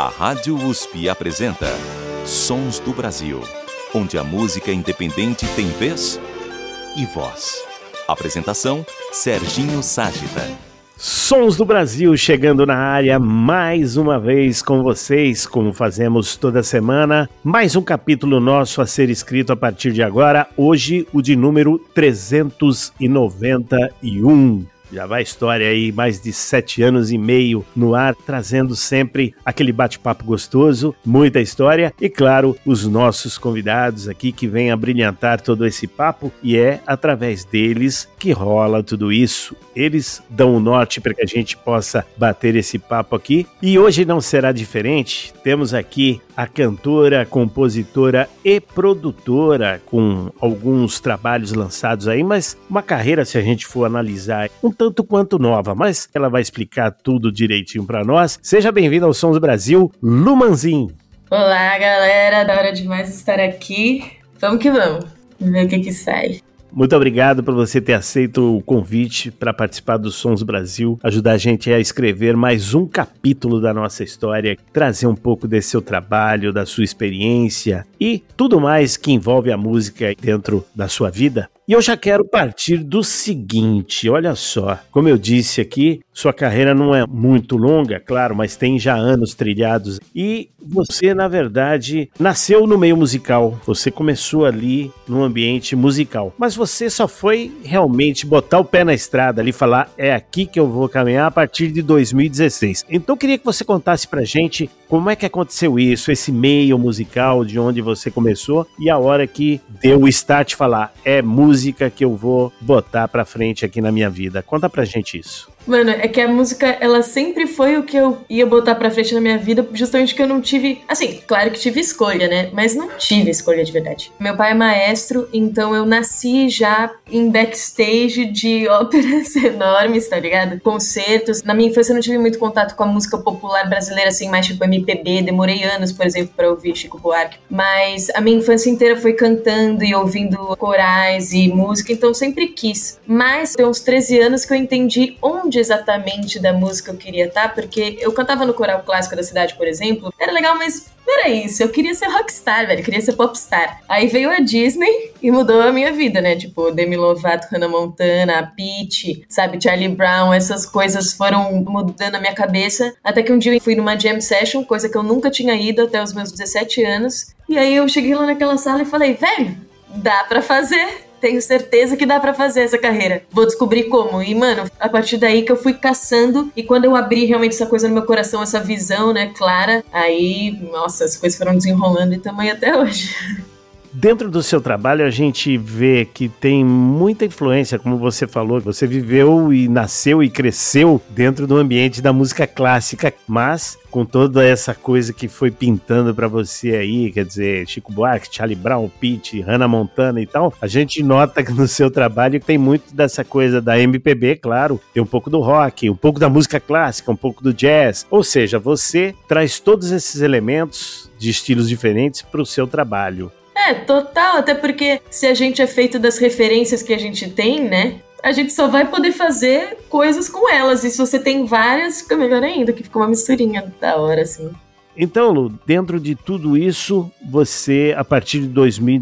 A Rádio USP apresenta Sons do Brasil, onde a música independente tem vez e voz. Apresentação, Serginho Ságita. Sons do Brasil chegando na área mais uma vez com vocês, como fazemos toda semana. Mais um capítulo nosso a ser escrito a partir de agora, hoje o de número 391. Já vai a história aí, mais de 7 anos e meio no ar, trazendo sempre aquele bate-papo gostoso, muita história e, claro, os nossos convidados aqui que vêm a brilhantar todo esse papo, e é através deles que rola tudo isso. Eles dão o norte para que a gente possa bater esse papo aqui, e hoje não será diferente. Temos aqui a cantora, compositora e produtora, com alguns trabalhos lançados aí, mas uma carreira, se a gente for analisar, um tanto quanto nova, mas ela vai explicar tudo direitinho para nós. Seja bem-vindo ao Sons do Brasil, Lu Manzin. Olá, galera, da hora demais estar aqui. Vamos que vamos, ver o que sai. Muito obrigado por você ter aceito o convite para participar do Sons do Brasil, ajudar a gente a escrever mais um capítulo da nossa história, trazer um pouco desse seu trabalho, da sua experiência e tudo mais que envolve a música dentro da sua vida. E eu já quero partir do seguinte, olha só, como eu disse aqui, sua carreira não é muito longa, claro, mas tem já anos trilhados. E você, na verdade, nasceu no meio musical, você começou ali no ambiente musical, mas você só foi realmente botar o pé na estrada ali e falar, é aqui que eu vou caminhar a partir de 2016. Então eu queria que você contasse pra gente como é que aconteceu isso, esse meio musical de onde você começou e a hora que deu o start falar, é música que eu vou botar pra frente aqui na minha vida. Conta pra gente isso. Mano, é que a música, ela sempre foi o que eu ia botar pra frente na minha vida, justamente que eu não tive... Assim, claro que tive escolha, né? Mas não tive escolha de verdade. Meu pai é maestro, então eu nasci já em backstage de óperas enormes, tá ligado? Concertos. Na minha infância eu não tive muito contato com a música popular brasileira, assim, mais tipo MPB. Demorei anos, por exemplo, pra ouvir Chico Buarque. Mas a minha infância inteira foi cantando e ouvindo corais e música, então eu sempre quis. Mas tem uns 13 anos que eu entendi onde exatamente da música eu queria estar, porque eu cantava no coral clássico da cidade, por exemplo, era legal, mas não era isso, eu queria ser rockstar, velho, eu queria ser popstar. Aí veio a Disney e mudou a minha vida, né, tipo, Demi Lovato, Hannah Montana, a Pitty, sabe, Charlie Brown, essas coisas foram mudando a minha cabeça, até que um dia eu fui numa jam session, coisa que eu nunca tinha ido até os meus 17 anos, e aí eu cheguei lá naquela sala e falei, velho, dá pra fazer. Tenho certeza que dá pra fazer essa carreira. Vou descobrir como. E, mano, a partir daí que eu fui caçando. E quando eu abri realmente essa coisa no meu coração, essa visão, né, clara, aí, nossa, as coisas foram desenrolando e tamo aí até hoje. Dentro do seu trabalho, a gente vê que tem muita influência, como você falou, você viveu e nasceu e cresceu dentro do ambiente da música clássica, mas com toda essa coisa que foi pintando pra você aí, quer dizer, Chico Buarque, Charlie Brown, Pitty, Hannah Montana e tal, a gente nota que no seu trabalho tem muito dessa coisa da MPB, claro, tem um pouco do rock, um pouco da música clássica, um pouco do jazz, ou seja, você traz todos esses elementos de estilos diferentes pro seu trabalho. É, total, até porque se a gente é feito das referências que a gente tem, né, a gente só vai poder fazer coisas com elas, e se você tem várias, fica melhor ainda, que fica uma misturinha da hora, assim. Então, Lu, dentro de tudo isso, você, a partir de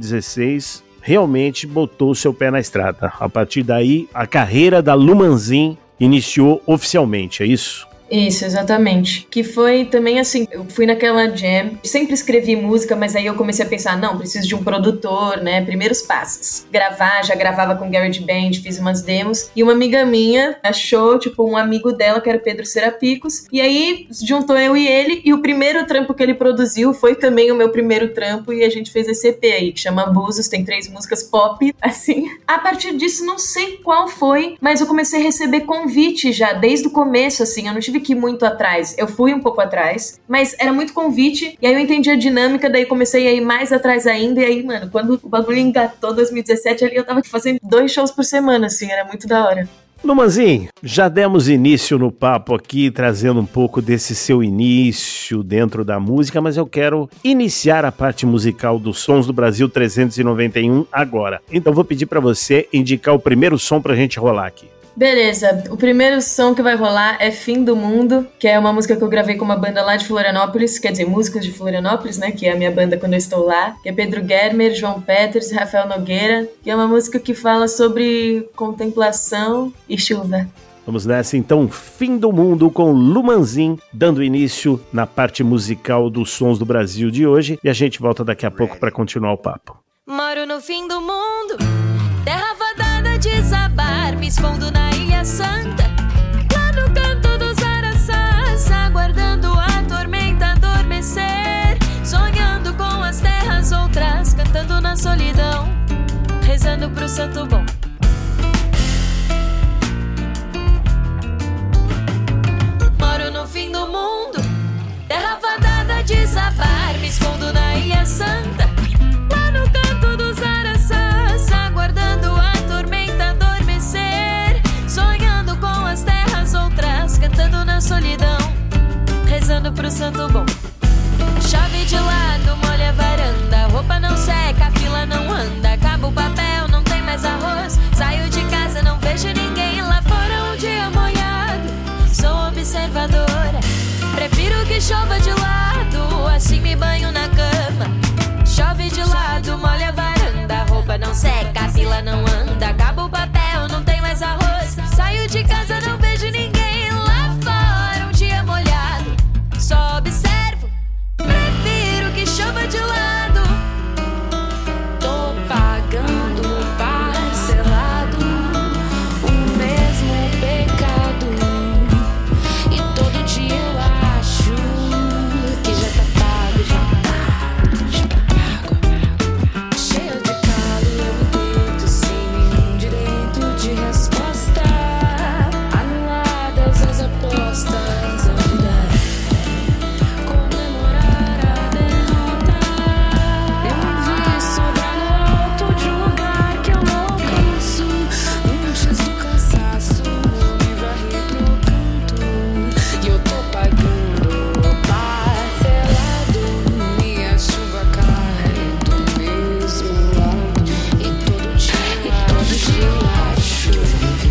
2016, realmente botou o seu pé na estrada. A partir daí, a carreira da Lu Manzin iniciou oficialmente, é isso? Isso, exatamente. Que foi também assim, eu fui naquela jam, sempre escrevi música, mas aí eu comecei a pensar, não, preciso de um produtor, né, primeiros passos. Já gravava com GarageBand, fiz umas demos, e uma amiga minha achou, tipo, um amigo dela, que era o Pedro Serapicos, e aí juntou eu e ele, e o primeiro trampo que ele produziu foi também o meu primeiro trampo, e a gente fez esse EP aí, que chama Abusos, tem 3 músicas pop, assim. A partir disso, não sei qual foi, mas eu comecei a receber convite já, desde o começo, assim, eu não tive que ir muito atrás, eu fui um pouco atrás, mas era muito convite, e aí eu entendi a dinâmica, daí comecei a ir mais atrás ainda, e aí, mano, quando o bagulho engatou 2017, ali eu tava fazendo 2 shows por semana, assim, era muito da hora. Lu Manzin, já demos início no papo aqui, trazendo um pouco desse seu início dentro da música, mas eu quero iniciar a parte musical dos Sons do Brasil 391 agora. Então vou pedir para você indicar o primeiro som pra gente rolar aqui. Beleza, o primeiro som que vai rolar é Fim do Mundo, que é uma música que eu gravei com uma banda lá de Florianópolis, quer dizer, músicos de Florianópolis, né, que é a minha banda quando eu estou lá, que é Pedro Germer, João Peters e Rafael Nogueira, que é uma música que fala sobre contemplação e chuva. Vamos nessa então, Fim do Mundo com Lumanzin, dando início na parte musical dos Sons do Brasil de hoje, e a gente volta daqui a pouco para continuar o papo. Moro no fim do mundo, terra fadada a desabar, me escondo na Ilha Santa, lá no canto dos araçás, aguardando a tormenta adormecer, sonhando com as terras outras, cantando na solidão, rezando pro santo bom. Moro no fim do mundo, terra fadada a desabar, me escondo na Ilha Santa, lá no canto dos araçás, aguardando a tormenta adormecer, sonhando com as terras outras, cantando na solidão, rezando pro santo bom. Chove de lado, molha a varanda, roupa não seca, a fila não anda, acaba o papel, não tem mais arroz, saio de casa, não vejo ninguém, lá fora um dia molhado, sou observadora, prefiro que chova de lado, assim me banho na cama. Chove de lado, molha a varanda, roupa não seca, a fila não anda, acaba o papel, não tem mais arroz, saio de casa, não vejo ninguém, lá fora um dia molhado, só observo, prefiro que chova de lado. Tô pagando parcelado o mesmo pecado, e todo dia eu acho que já tá pago, já tá pago. Cheio de calo, eu me deito sem nenhum direito de resposta, anuladas as apostas, a vida comemorar a derrota. Eu me vi sobrar no alto de um lugar que eu não alcanço, antes do cansaço me varri pro canto, e eu tô pagando parcelado, minha chuva cai do mesmo lado, e todo dia eu acho que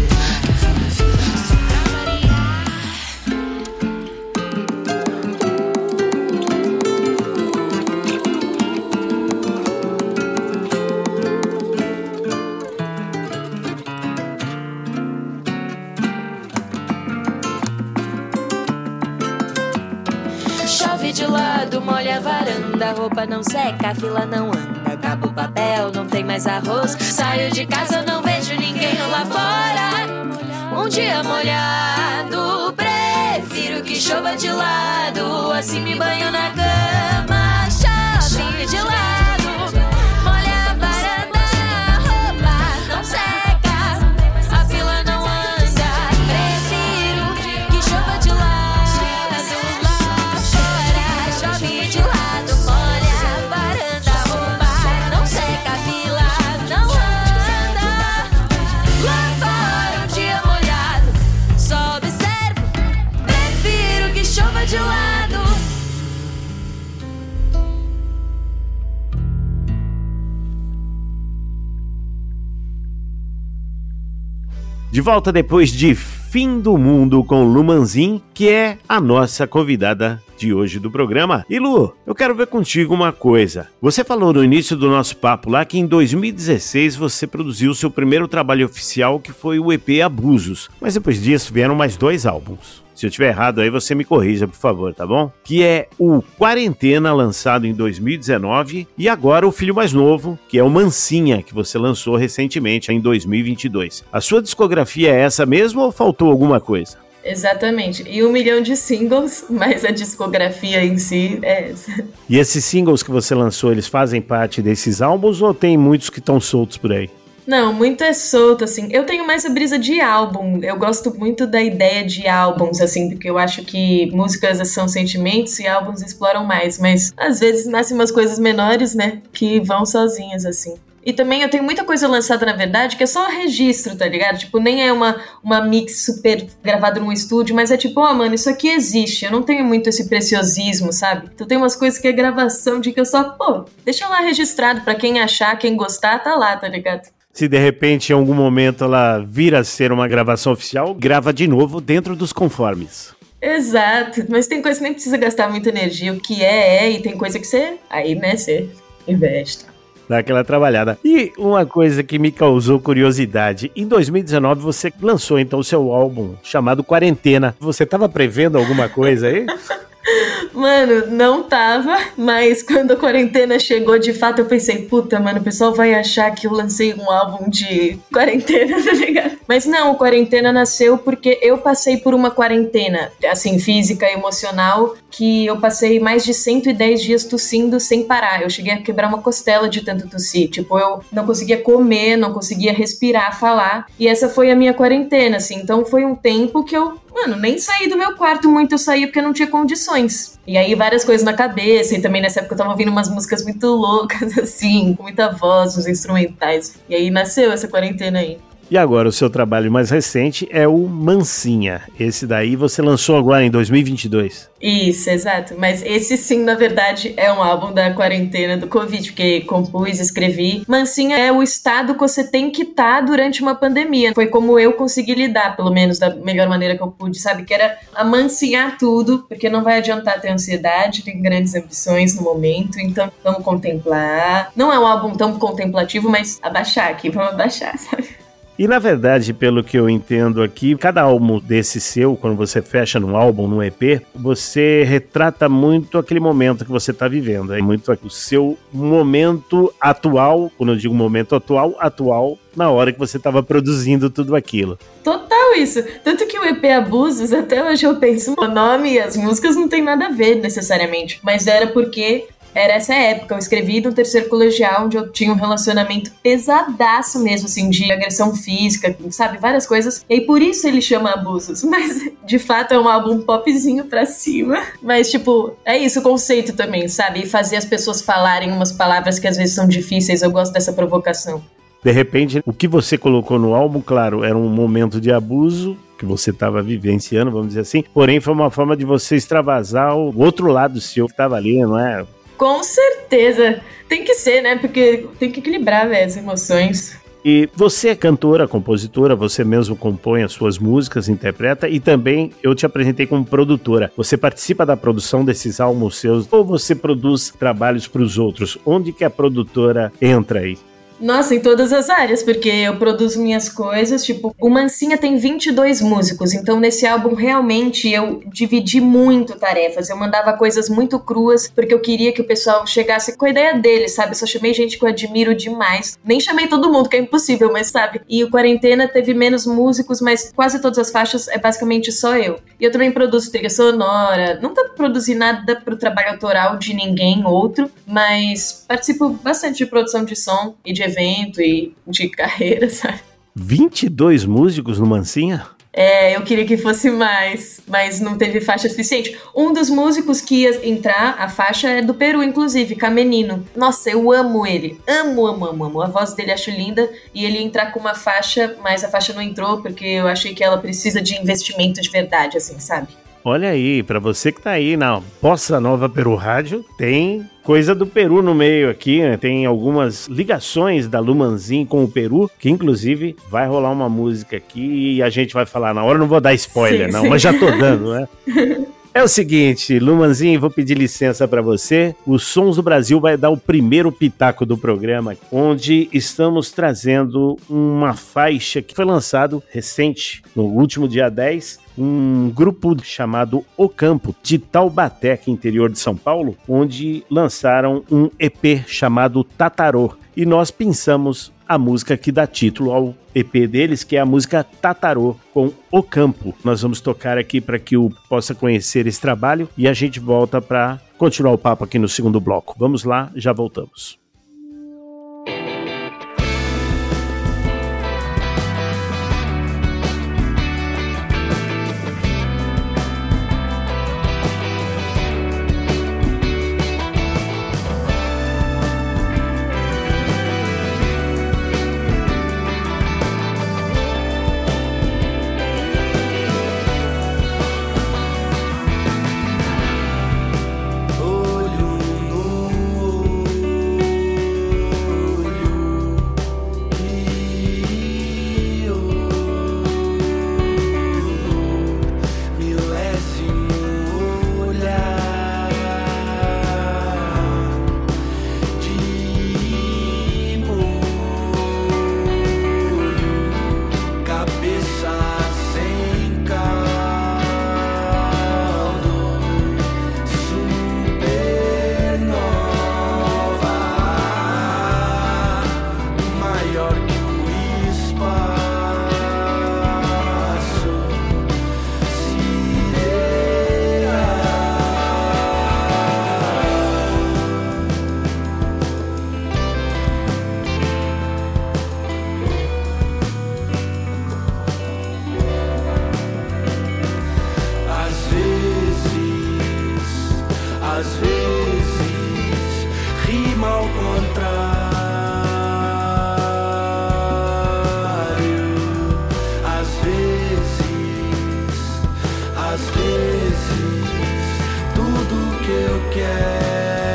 chove de lado, molha a varanda, roupa não seca, a fila não anda, acaba o papel, não tem mais arroz, saio de casa, não vejo ninguém lá fora, um dia molhado, prefiro que chova de lado, assim me banho na cama. Chove de lado, molha a varanda, roupa não seca, a fila não anda, prefiro que chova de lado, lá fora chove de lado, molha a varanda, roupa não seca, a fila não anda, lá fora um dia molhado, só observo, prefiro que chova de lado. De volta depois de Fim do Mundo com Lumanzin, que é a nossa convidada de hoje do programa. E Lu, eu quero ver contigo uma coisa. Você falou no início do nosso papo lá que em 2016 você produziu o seu primeiro trabalho oficial, que foi o EP Abusos. Mas depois disso vieram mais 2 álbuns. Se eu estiver errado aí, você me corrija, por favor, tá bom? Que é o Quarentena, lançado em 2019, e agora o filho mais novo, que é o Mansinha, que você lançou recentemente, em 2022. A sua discografia é essa mesmo ou faltou alguma coisa? Exatamente, e 1 milhão de singles, mas a discografia em si é essa. E esses singles que você lançou, eles fazem parte desses álbuns ou tem muitos que estão soltos por aí? Não, muito é solto, assim. Eu tenho mais a brisa de álbum. Eu gosto muito da ideia de álbuns, assim, porque eu acho que músicas são sentimentos e álbuns exploram mais. Mas, às vezes, nascem umas coisas menores, né, que vão sozinhas, assim. E também eu tenho muita coisa lançada, na verdade, que é só registro, tá ligado? Tipo, nem é uma mix super gravada num estúdio, mas é tipo, mano, isso aqui existe. Eu não tenho muito esse preciosismo, sabe? Então tem umas coisas que é gravação de que eu só, deixa lá registrado pra quem achar, quem gostar, tá lá, tá ligado? Se de repente em algum momento ela vir a ser uma gravação oficial, grava de novo dentro dos conformes. Exato, mas tem coisa que nem precisa gastar muita energia, o que e tem coisa que você, aí né, você investe. Dá aquela trabalhada. E uma coisa que me causou curiosidade, em 2019 você lançou então o seu álbum chamado Quarentena. Você tava prevendo alguma coisa aí? Mano, não tava, mas quando a quarentena chegou, de fato, eu pensei, puta, mano, o pessoal vai achar que eu lancei um álbum de quarentena, tá ligado? Mas não, o Quarentena nasceu porque eu passei por uma quarentena, assim, física e emocional, que eu passei mais de 110 dias tossindo sem parar. Eu cheguei a quebrar uma costela de tanto tossir. Tipo, eu não conseguia comer, não conseguia respirar, falar. E essa foi a minha quarentena, assim. Então foi um tempo que eu, mano, nem saí do meu quarto muito, eu saía porque eu não tinha condições. E aí várias coisas na cabeça, e também nessa época eu tava ouvindo umas músicas muito loucas, assim, com muita voz, uns instrumentais. E aí nasceu essa quarentena aí. E agora o seu trabalho mais recente é o Mansinha. Esse daí você lançou agora em 2022. Isso, exato. Mas esse sim, na verdade, é um álbum da quarentena do Covid, porque compus, escrevi. Mansinha é o estado que você tem que estar durante uma pandemia. Foi como eu consegui lidar, pelo menos da melhor maneira que eu pude, sabe? Que era amansinhar tudo, porque não vai adiantar ter ansiedade, tem grandes ambições no momento, então vamos contemplar. Não é um álbum tão contemplativo, mas abaixar aqui, vamos abaixar, sabe? E na verdade, pelo que eu entendo aqui, cada álbum desse seu, quando você fecha num álbum, num EP, você retrata muito aquele momento que você está vivendo. É muito o seu momento atual, quando eu digo momento atual, na hora que você estava produzindo tudo aquilo. Total isso. Tanto que o EP Abusos, até hoje eu penso, o nome e as músicas não tem nada a ver necessariamente, mas era porque... Era essa época, eu escrevi no terceiro colegial, onde eu tinha um relacionamento pesadaço mesmo, assim, de agressão física, sabe, várias coisas. E por isso ele chama Abusos, mas de fato é um álbum popzinho pra cima. Mas, tipo, é isso o conceito também, sabe? E fazer as pessoas falarem umas palavras que às vezes são difíceis, eu gosto dessa provocação. De repente, o que você colocou no álbum, claro, era um momento de abuso que você estava vivenciando, vamos dizer assim, porém foi uma forma de você extravasar o outro lado seu que estava ali, não é? Com certeza. Tem que ser, né? Porque tem que equilibrar, velho, as emoções. E você é cantora, compositora, você mesmo compõe as suas músicas, interpreta e também eu te apresentei como produtora. Você participa da produção desses álbuns seus ou você produz trabalhos para os outros? Onde que a produtora entra aí? Nossa, em todas as áreas, porque eu produzo minhas coisas, tipo, o Mansinha tem 22 músicos, então nesse álbum realmente eu dividi muito tarefas, eu mandava coisas muito cruas, porque eu queria que o pessoal chegasse com a ideia deles, sabe? Eu só chamei gente que eu admiro demais, nem chamei todo mundo, que é impossível, mas sabe? E o Quarentena teve menos músicos, mas quase todas as faixas é basicamente só eu. E eu também produzo trilha sonora, nunca produzi nada pro trabalho autoral de ninguém outro, mas participo bastante de produção de som e de evento e de carreira, sabe? 22 músicos no Mansinha? É, eu queria que fosse mais, mas não teve faixa suficiente. Um dos músicos que ia entrar, a faixa é do Peru, inclusive, Camenino. Nossa, eu amo ele. Amo. A voz dele acho linda. E ele ia entrar com uma faixa, mas a faixa não entrou porque eu achei que ela precisa de investimento de verdade, assim, sabe? Olha aí, pra você que tá aí na Bossa Nova Peru Rádio, tem coisa do Peru no meio aqui, né? Tem algumas ligações da Lumanzin com o Peru, que inclusive vai rolar uma música aqui e a gente vai falar na hora. Não vou dar spoiler, sim. Mas já tô dando, né? É o seguinte, Lumanzin, vou pedir licença para você. O Sons do Brasil vai dar o primeiro pitaco do programa, onde estamos trazendo uma faixa que foi lançado recente, no último dia 10, um grupo chamado O Campo, de Taubaté, interior de São Paulo, onde lançaram um EP chamado Tatarô. E nós pensamos a música que dá título ao EP deles, que é a música Tatarô, com O Campo. Nós vamos tocar aqui para que o possa conhecer esse trabalho e a gente volta para continuar o papo aqui no segundo bloco. Vamos lá, já voltamos. Olho no Às vezes rima ao contrário, às vezes tudo que eu quero.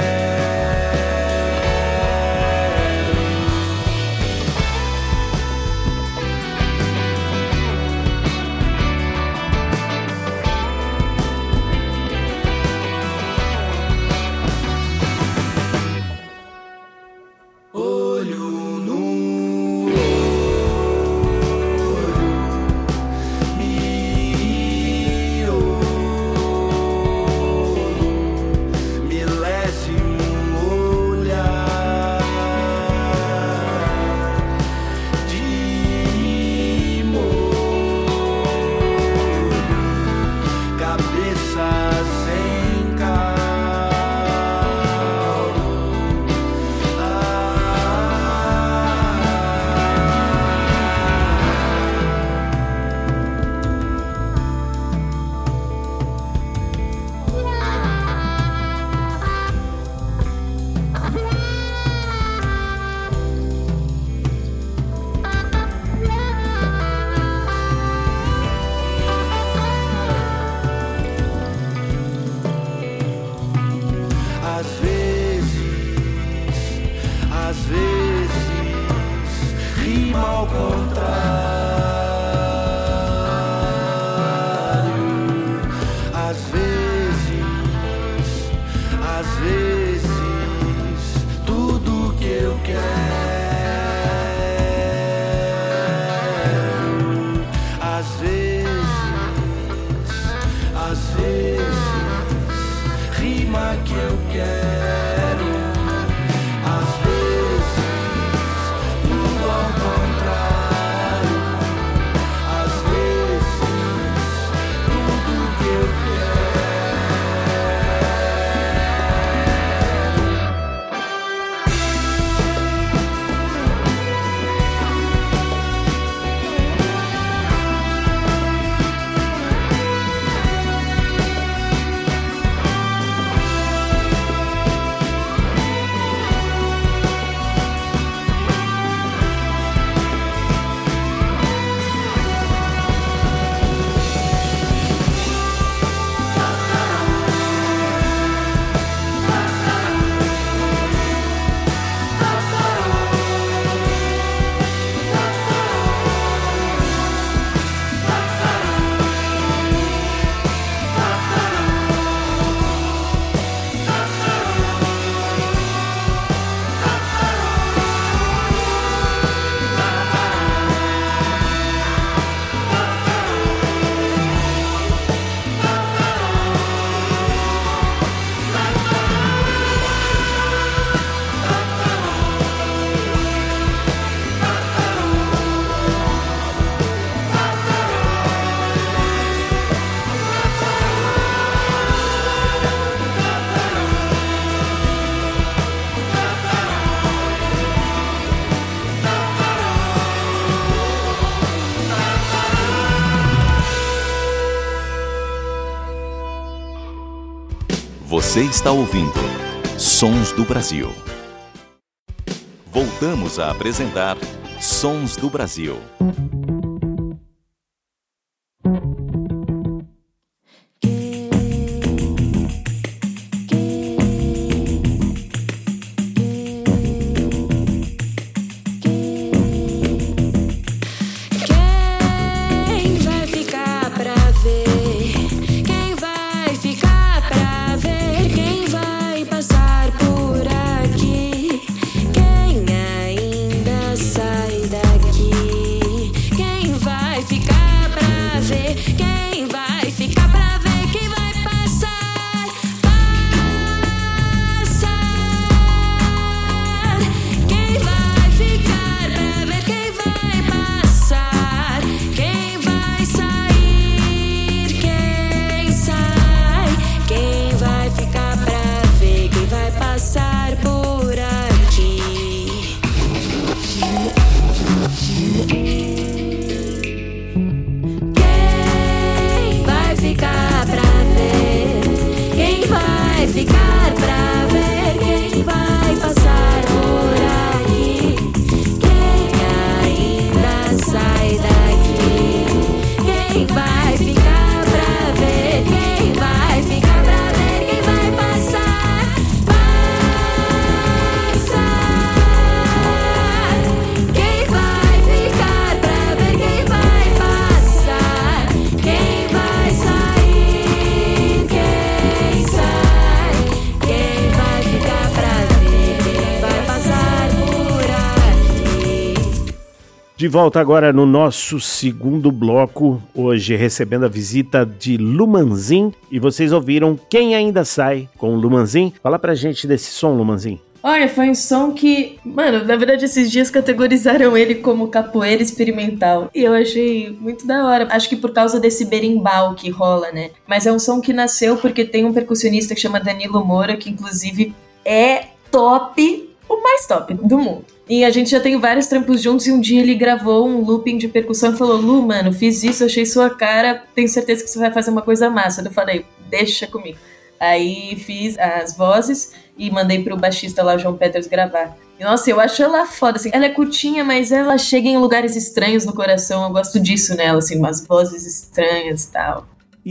Você está ouvindo Sons do Brasil. Voltamos a apresentar Sons do Brasil. Quem ainda sai daqui? Quem De volta agora no nosso segundo bloco, hoje recebendo a visita de Lumanzin. E vocês ouviram Quem Ainda Sai com Lumanzin. Fala pra gente desse som, Lumanzin. Olha, foi um som que, mano, na verdade esses dias categorizaram ele como capoeira experimental. E eu achei muito da hora. Acho que por causa desse berimbau que rola, né? Mas é um som que nasceu porque tem um percussionista que chama Danilo Moura, que inclusive é top, o mais top do mundo. E a gente já tem vários trampos juntos e um dia ele gravou um looping de percussão e falou: Lu, mano, fiz isso, achei sua cara, tenho certeza que você vai fazer uma coisa massa. Eu falei, deixa comigo. Aí fiz as vozes e mandei pro baixista lá, o João Peters, gravar. E, nossa, eu acho ela foda, assim. Ela é curtinha, mas ela chega em lugares estranhos no coração. Eu gosto disso nela, assim, umas vozes estranhas e tal.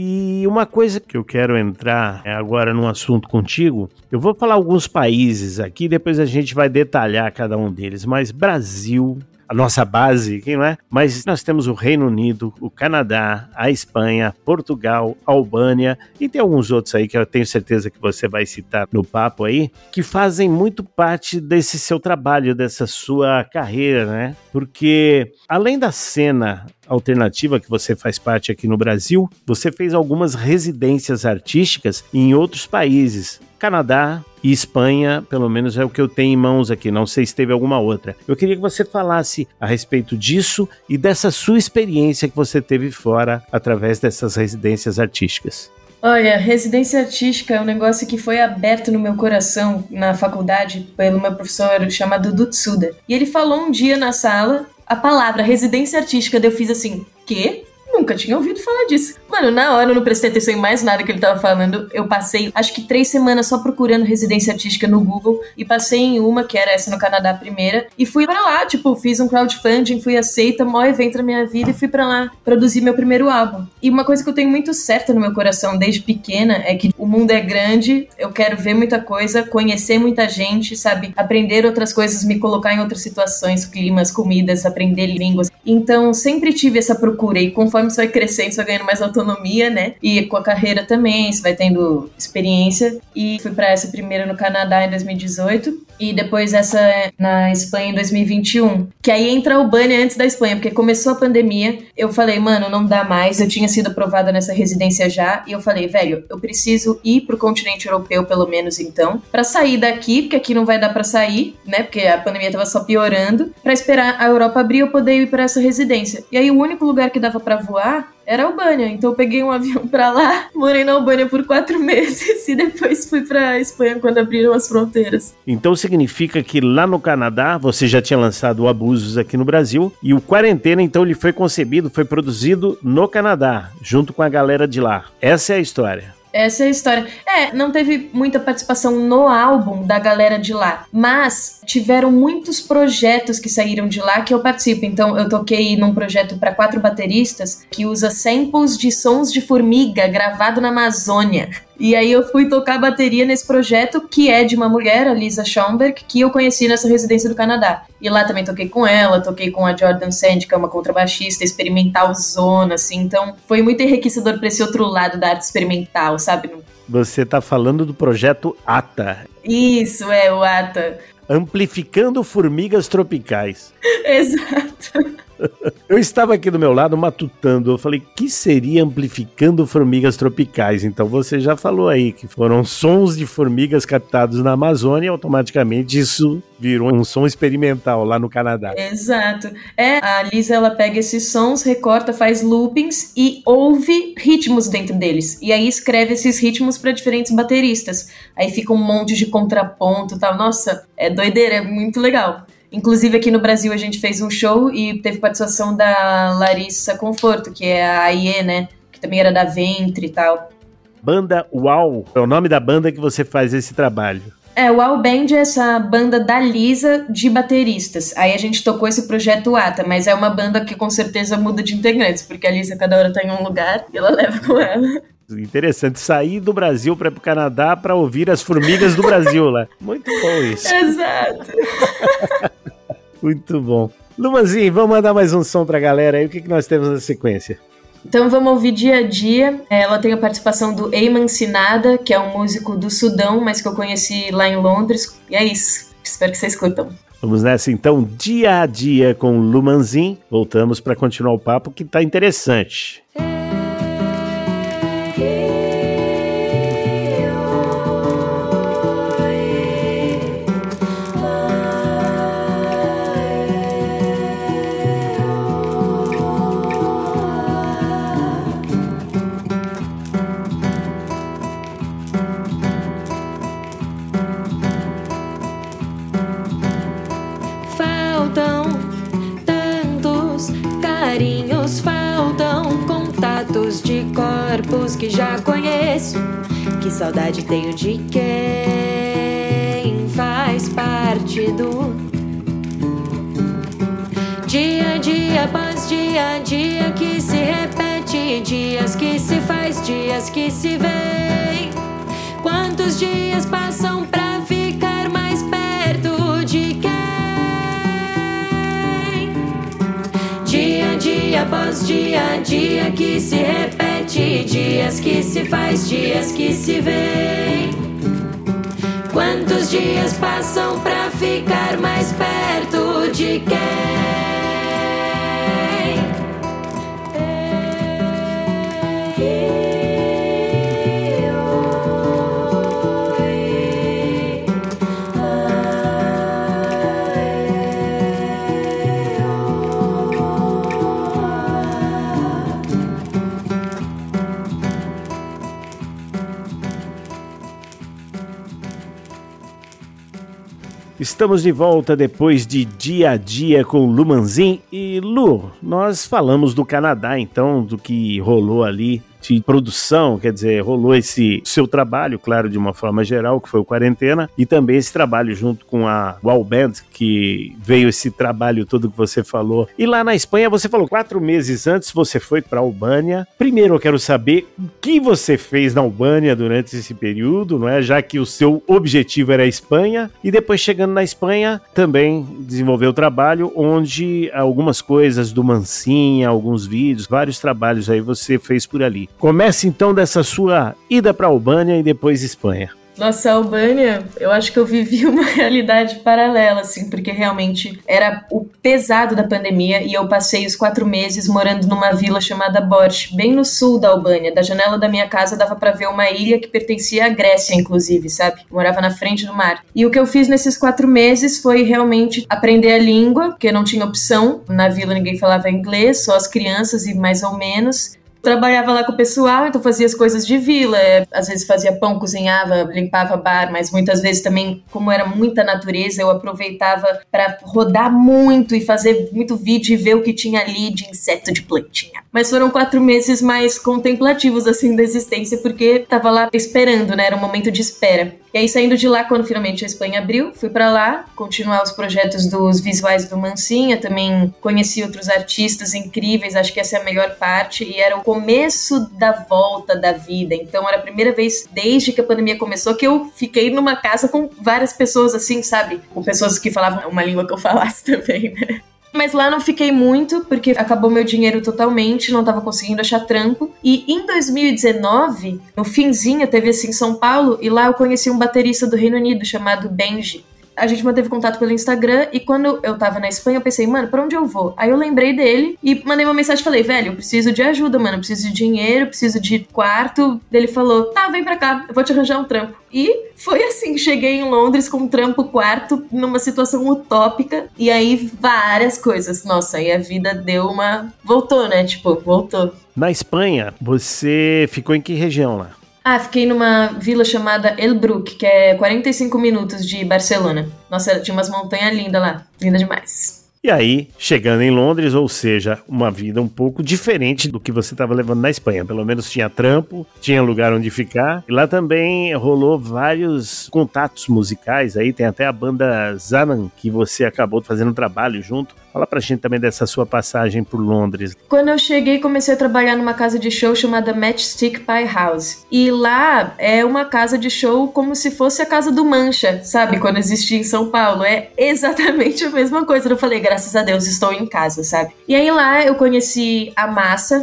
E uma coisa que eu quero entrar agora num assunto contigo, eu vou falar alguns países aqui, depois a gente vai detalhar cada um deles, mas Brasil, a nossa base, não é? Mas nós temos o Reino Unido, o Canadá, a Espanha, Portugal, a Albânia e tem alguns outros aí que eu tenho certeza que você vai citar no papo aí, que fazem muito parte desse seu trabalho, dessa sua carreira, né? Porque além da cena alternativa que você faz parte aqui no Brasil, você fez algumas residências artísticas em outros países, Canadá e Espanha, pelo menos é o que eu tenho em mãos aqui, não sei se teve alguma outra. Eu queria que você falasse a respeito disso e dessa sua experiência que você teve fora através dessas residências artísticas. Olha, residência artística é um negócio que foi aberto no meu coração na faculdade pelo meu professor chamado Dutsuda. E ele falou um dia na sala a palavra residência artística, daí eu fiz assim, quê? Nunca tinha ouvido falar disso. Mano, na hora eu não prestei atenção em mais nada que ele tava falando. Eu passei, acho que 3 semanas só procurando residência artística no Google. E passei em uma, que era essa no Canadá, a primeira. E fui pra lá, tipo, fiz um crowdfunding, fui aceita, maior evento na minha vida. E fui pra lá produzir meu primeiro álbum. E uma coisa que eu tenho muito certa no meu coração desde pequena é que o mundo é grande, eu quero ver muita coisa, conhecer muita gente, sabe? Aprender outras coisas, me colocar em outras situações, climas, comidas, aprender línguas. Então, sempre tive essa procura. E conforme você vai crescendo, você vai ganhando mais autonomia, né? E com a carreira também, você vai tendo experiência. E fui pra essa primeira no Canadá em 2018 e depois essa na Espanha em 2021. Que aí entra a Albânia antes da Espanha, porque começou a pandemia. Eu falei, mano, não dá mais. Eu tinha sido aprovada nessa residência já. E eu falei, velho, eu preciso ir pro continente europeu, pelo menos então, pra sair daqui, porque aqui não vai dar pra sair, né? Porque a pandemia tava só piorando. Pra esperar a Europa abrir, eu poder ir pra essa residência. E aí o único lugar que dava pra voar era a Albânia, então eu peguei um avião pra lá, morei na Albânia por 4 meses e depois fui pra Espanha quando abriram as fronteiras. Então significa que lá no Canadá você já tinha lançado o Abusos aqui no Brasil e o Quarentena então ele foi concebido, foi produzido no Canadá, junto com a galera de lá. Essa é a história. Essa é a história. Não teve muita participação no álbum da galera de lá, mas tiveram muitos projetos que saíram de lá que eu participo. Então eu toquei num projeto para 4 bateristas que usa samples de sons de formiga gravado na Amazônia. E aí eu fui tocar bateria nesse projeto, que é de uma mulher, a Lisa Schomberg, que eu conheci nessa residência do Canadá. E lá também toquei com ela, toquei com a Jordan Sand, que é uma contrabaixista experimental zona, assim. Então foi muito enriquecedor pra esse outro lado da arte experimental, sabe? Você tá falando do projeto ATA. Isso, o ATA. Amplificando Formigas Tropicais. Exato. Eu estava aqui do meu lado matutando, eu falei, que seria Amplificando Formigas Tropicais? Então você já falou aí que foram sons de formigas captados na Amazônia e automaticamente isso virou um som experimental lá no Canadá. Exato. A Lisa, ela pega esses sons, recorta, faz loopings e ouve ritmos dentro deles. E aí escreve esses ritmos para diferentes bateristas. Aí fica um monte de contraponto e tal. Nossa, é doideira, é muito legal. Inclusive aqui no Brasil a gente fez um show e teve participação da Larissa Conforto, que é a AIE, né? Que também era da Ventre e tal. Banda Uau é o nome da banda que você faz esse trabalho. O Uau Band é essa banda da Lisa de bateristas. Aí a gente tocou esse projeto ATA, mas é uma banda que com certeza muda de integrantes, porque a Lisa cada hora tá em um lugar e ela leva com ela. Interessante, sair do Brasil para ir pro Canadá para ouvir as formigas do Brasil lá. Muito bom isso. Exato. Muito bom. Lumanzin, vamos mandar mais um som pra galera aí. O que nós temos na sequência? Então vamos ouvir Dia a Dia. Ela tem a participação do Eyman Sinada, que é um músico do Sudão, mas que eu conheci lá em Londres. E é isso. Espero que vocês curtam. Vamos nessa então, dia a dia com Lu Manzin. Voltamos para continuar o papo que tá interessante. Que já conheço, que saudade tenho de quem faz parte do dia a dia após dia a dia que se repete, dias que se faz, dias que se vê. Quantos dias passam pra ficar mais perto de quem? Dia a dia após dia a dia que se repete, dias que se faz, dias que se vê. Quantos dias passam pra ficar mais perto de quem? Estamos de volta depois de dia a dia com Lu Manzin. E Lu, nós falamos do Canadá, então, do que rolou ali de produção, quer dizer, rolou esse seu trabalho, claro, de uma forma geral, que foi o Quarentena, e também esse trabalho junto com a Wow Band, que veio esse trabalho todo que você falou. E lá na Espanha, você falou 4 meses antes, você foi para a Albânia. Primeiro eu quero saber o que você fez na Albânia durante esse período, não é? Já que o seu objetivo era a Espanha, e depois chegando na Espanha, também desenvolveu o trabalho, onde algumas coisas do Mansinha, alguns vídeos, vários trabalhos aí você fez por ali. Comece então dessa sua ida para a Albânia e depois Espanha. Nossa, a Albânia, eu acho que eu vivi uma realidade paralela, assim, porque realmente era o pesado da pandemia e eu passei os 4 meses morando numa vila chamada Borch, bem no sul da Albânia. Da janela da minha casa dava pra ver uma ilha que pertencia à Grécia, inclusive, sabe? Eu morava na frente do mar. E o que eu fiz nesses 4 meses foi realmente aprender a língua, porque não tinha opção. Na vila ninguém falava inglês, só as crianças e mais ou menos. Trabalhava lá com o pessoal, então fazia as coisas de vila, às vezes fazia pão, cozinhava, limpava bar, mas muitas vezes também, como era muita natureza, eu aproveitava para rodar muito e fazer muito vídeo e ver o que tinha ali de inseto, de plantinha. Mas foram 4 meses mais contemplativos, assim, da existência, porque tava lá esperando, né, era um momento de espera. E aí, saindo de lá, quando finalmente a Espanha abriu, fui pra lá, continuar os projetos dos visuais do Mansinha, também conheci outros artistas incríveis, acho que essa é a melhor parte, e era o começo da volta da vida, então era a primeira vez desde que a pandemia começou que eu fiquei numa casa com várias pessoas assim, sabe? Com pessoas que falavam uma língua que eu falasse também, né? Mas lá não fiquei muito, porque acabou meu dinheiro totalmente, não tava conseguindo achar trampo. E em 2019, no finzinho, teve assim em São Paulo, e lá eu conheci um baterista do Reino Unido chamado Benji. A gente manteve contato pelo Instagram e quando eu tava na Espanha eu pensei, mano, pra onde eu vou? Aí eu lembrei dele e mandei uma mensagem e falei, velho, eu preciso de ajuda, mano, eu preciso de dinheiro, preciso de quarto. Ele falou, tá, vem pra cá, eu vou te arranjar um trampo. E foi assim, cheguei em Londres com um trampo, quarto, numa situação utópica e aí várias coisas. Nossa, aí a vida deu uma... voltou, né? Tipo, voltou. Na Espanha, você ficou em que região lá? Ah, fiquei numa vila chamada El Bruc, que é 45 minutos de Barcelona. Nossa, tinha umas montanhas lindas lá. Linda demais. E aí, chegando em Londres, ou seja, uma vida um pouco diferente do que você estava levando na Espanha. Pelo menos tinha trampo, tinha lugar onde ficar. E lá também rolou vários contatos musicais. Aí tem até a banda Zanan, que você acabou fazendo um trabalho junto. Fala pra gente também dessa sua passagem por Londres. Quando eu cheguei, comecei a trabalhar numa casa de show chamada Matchstick Pie House. E lá é uma casa de show como se fosse a casa do Mancha, sabe? Quando existia em São Paulo. É exatamente a mesma coisa. Eu falei, graças a Deus, estou em casa, sabe? E aí lá eu conheci a Massa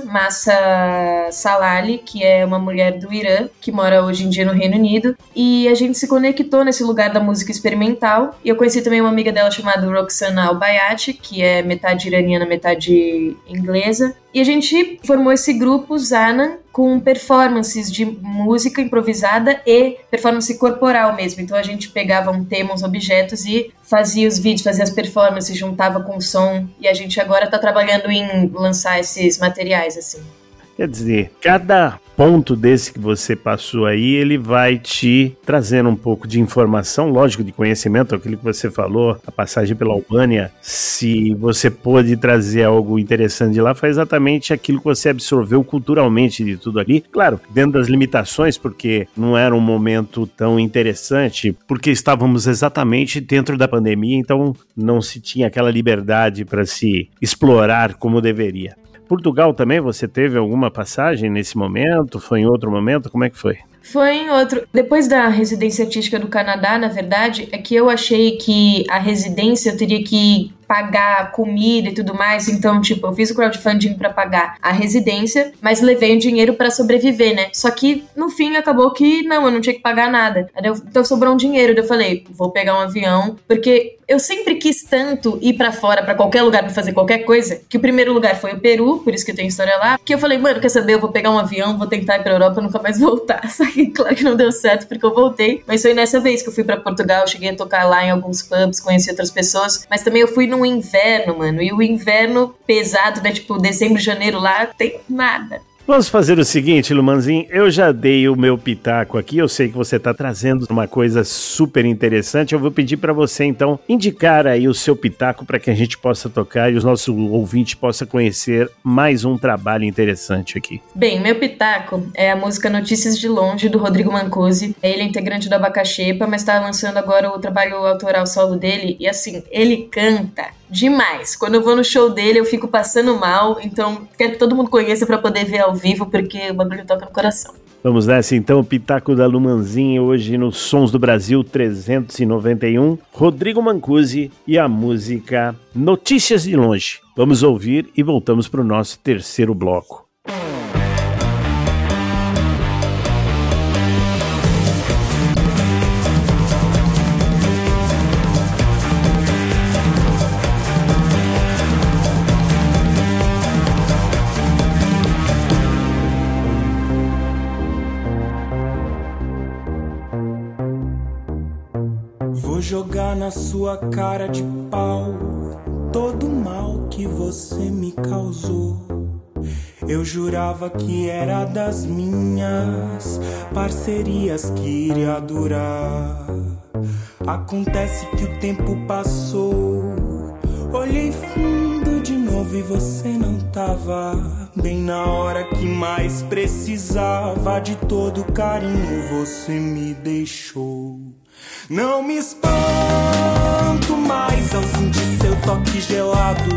Salali, que é uma mulher do Irã, que mora hoje em dia no Reino Unido. E a gente se conectou nesse lugar da música experimental. E eu conheci também uma amiga dela chamada Roxana Albayati, que é metade iraniana, metade inglesa. E a gente formou esse grupo, Zanan, com performances de música improvisada e performance corporal mesmo. Então a gente pegava um tema, uns objetos e fazia os vídeos, fazia as performances, juntava com o som. E a gente agora tá trabalhando em lançar esses materiais, assim. Quer dizer, cada ponto desse que você passou aí, ele vai te trazendo um pouco de informação, lógico, de conhecimento, aquilo que você falou, a passagem pela Albânia, se você pôde trazer algo interessante de lá, foi exatamente aquilo que você absorveu culturalmente de tudo ali. Claro, dentro das limitações, porque não era um momento tão interessante, porque estávamos exatamente dentro da pandemia, então não se tinha aquela liberdade para se explorar como deveria. Portugal também, você teve alguma passagem nesse momento? Foi em outro momento? Como é que foi? Foi em outro. Depois da residência artística do Canadá, na verdade, é que eu achei que a residência eu teria que pagar comida e tudo mais, então, tipo, eu fiz o crowdfunding pra pagar a residência, mas levei o dinheiro pra sobreviver, né? Só que, no fim, acabou que, não, eu não tinha que pagar nada. Então, sobrou um dinheiro, eu falei, vou pegar um avião, porque eu sempre quis tanto ir pra fora, pra qualquer lugar, pra fazer qualquer coisa, que o primeiro lugar foi o Peru, por isso que eu tenho história lá, que eu falei, mano, quer saber, eu vou pegar um avião, vou tentar ir pra Europa, nunca mais voltar. Só que, claro que não deu certo, porque eu voltei, mas foi nessa vez que eu fui pra Portugal, cheguei a tocar lá em alguns pubs, conheci outras pessoas, mas também eu fui no inverno, mano, e o inverno pesado, né, tipo, dezembro, janeiro lá, tem nada. Vamos fazer o seguinte, Lumanzinho, eu já dei o meu pitaco aqui, eu sei que você está trazendo uma coisa super interessante, eu vou pedir para você, então, indicar aí o seu pitaco para que a gente possa tocar e os nossos ouvintes possam conhecer mais um trabalho interessante aqui. Bem, meu pitaco é a música Notícias de Longe, do Rodrigo Mancusi. Ele é integrante do Abacaxepa, mas está lançando agora o trabalho autoral solo dele, e assim, ele canta demais. Quando eu vou no show dele, eu fico passando mal, então quero que todo mundo conheça para poder ver ao vivo, porque o bagulho toca no coração. Vamos nessa então, o pitaco da Lumanzinho hoje no Sons do Brasil 391, Rodrigo Mancusi e a música Notícias de Longe. Vamos ouvir e voltamos para o nosso terceiro bloco. Vou jogar na sua cara de pau todo o mal que você me causou. Eu jurava que era das minhas parcerias que iria durar. Acontece que o tempo passou, olhei fundo de novo e você não tava. Bem na hora que mais precisava de todo carinho, você me deixou. Não me espanto mais ao sentir seu toque gelado,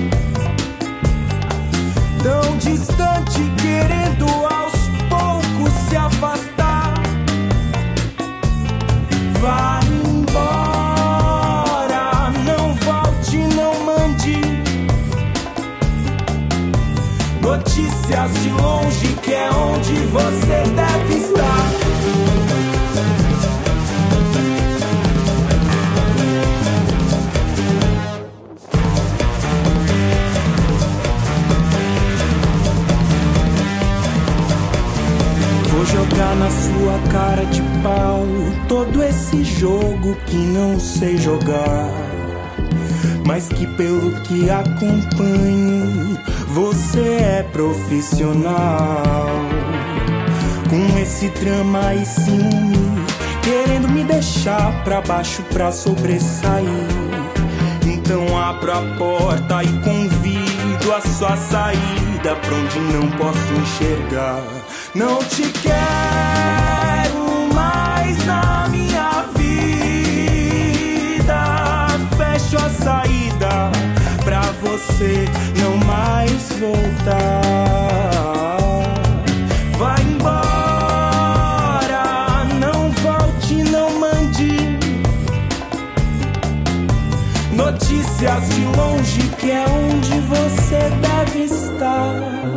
tão distante, querendo aos poucos se afastar. Vá embora, não volte, não mande notícias de longe, que é onde você deve estar. Vou jogar na sua cara de pau todo esse jogo que não sei jogar, mas que pelo que acompanho você é profissional. Com esse drama e ciúme, querendo me deixar pra baixo pra sobressair. Então abro a porta e convido a sua saída pra onde não posso enxergar. Não te quero mais na minha vida. Fecho a saída pra Notícias de longe, que é onde você deve estar.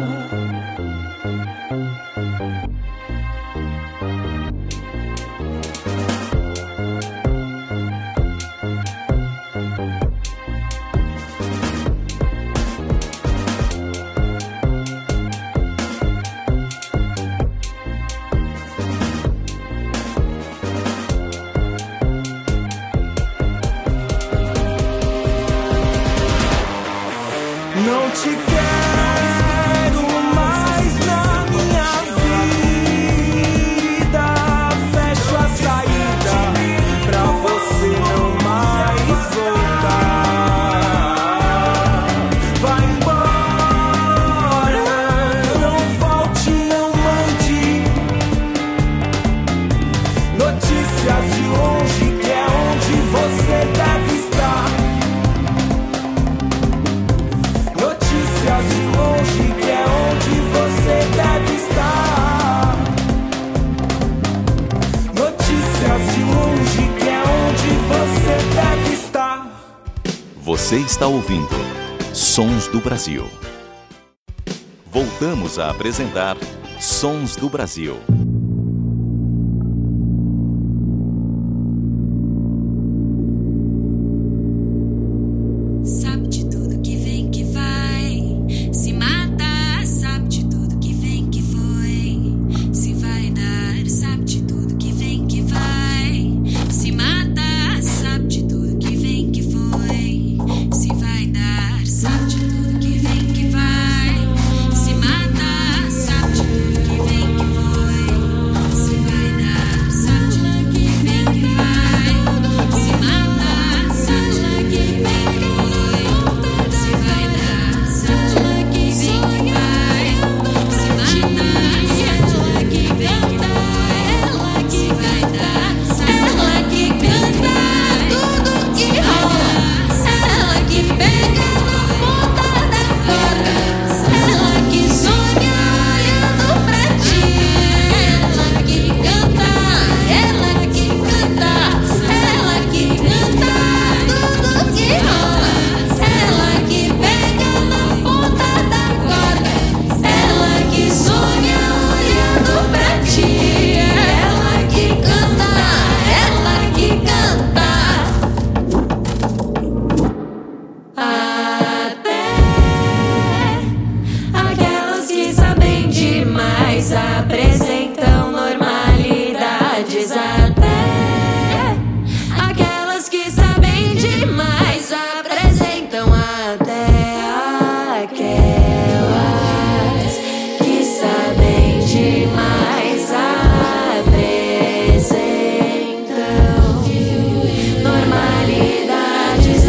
Não te quero mais na minha vida. Fecho a saída pra você não mais voltar. Vai embora, não volte, não mande notícias de longe, que é onde você deve estar. Notícias de longe, que é onde você deve estar. Notícias de longe, que é onde você deve estar. Você está ouvindo Sons do Brasil. Voltamos a apresentar Sons do Brasil. Sabe de tudo que vem que vai, se mata, sabe de tudo que vem que foi, se vai dar, sabe de tudo que vem que vai, se mata, sabe de tudo que vem que foi, se vai dar, sabe de tudo que vem que vai, se mata, sabe de tudo que vem que foi, se vai dar, sabe de tudo que vem que vai, se mata, sabe de tudo que vem que foi. Se vai dar, sabe que vem que vai. Se mata, sabe que vem que vai. Ela que vai dar, ela que canta tudo que rola. Ela que pega na ponta da corda. Ela que sonha olhando pra ti. Ela que canta, ela que canta. Ela que canta tudo que rola. Ela que pega na ponta da corda. Ela que sonha olhando pra ti. Ela que canta, ela que canta. Até aquelas que sabem demais apresentam normalidades. Até aquelas que sabem demais apresentam. Até aquelas que sabem demais apresentam normalidades.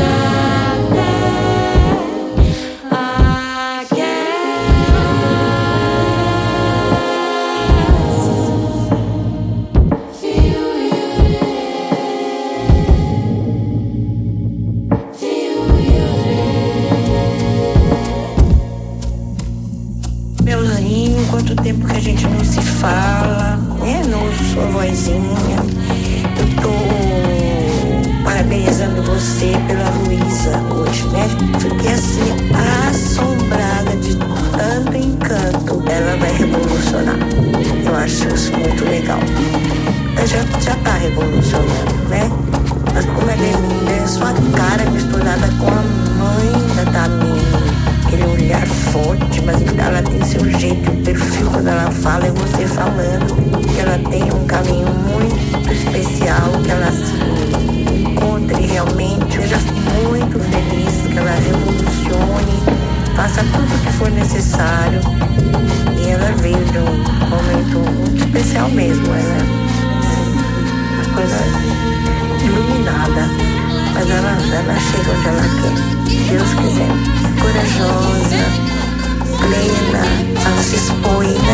Melzinho, quanto tempo que a gente não se fala, né? Não sou vozinha. Eu tô parabenizando você pela Luísa hoje, né? Fiquei assim, assombrada de tanto encanto. Ela vai revolucionar. Eu acho isso muito legal. Ela já tá revolucionando, né? Mas como ela é linda, é sua cara misturada com a mãe da Tamina. Aquele olhar forte, mas ela tem seu jeito, o perfil quando ela fala, é você falando. Ela tem um caminho muito especial, que ela se encontre realmente, seja muito feliz, que ela revolucione, faça tudo o que for necessário. E ela veio de um momento muito especial mesmo, ela é uma coisa iluminada, mas ela chega onde ela quer, se Deus quiser. Corajosa, plena, ela se expõe, né?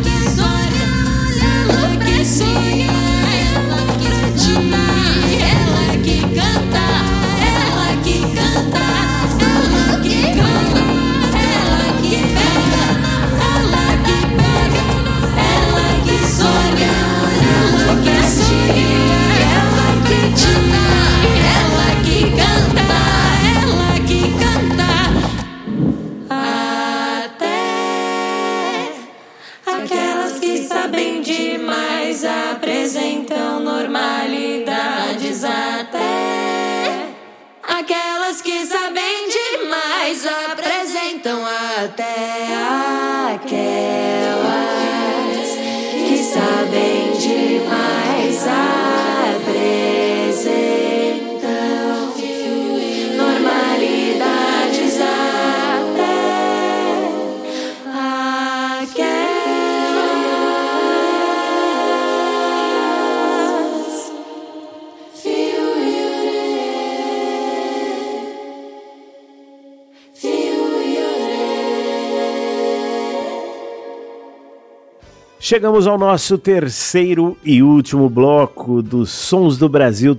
Ela que sonha, ela que acredita, ela que canta, ela que canta, ela que canta, ela que pega, ela que pega, ela que sonha, ela que acredita, ela que canta, ela que canta, ela mais apresentam normalidades até. Aquelas que sabem demais apresentam até. Aquelas que sabem demais apresentam normalidades até. Chegamos ao nosso terceiro e último bloco dos Sons do Brasil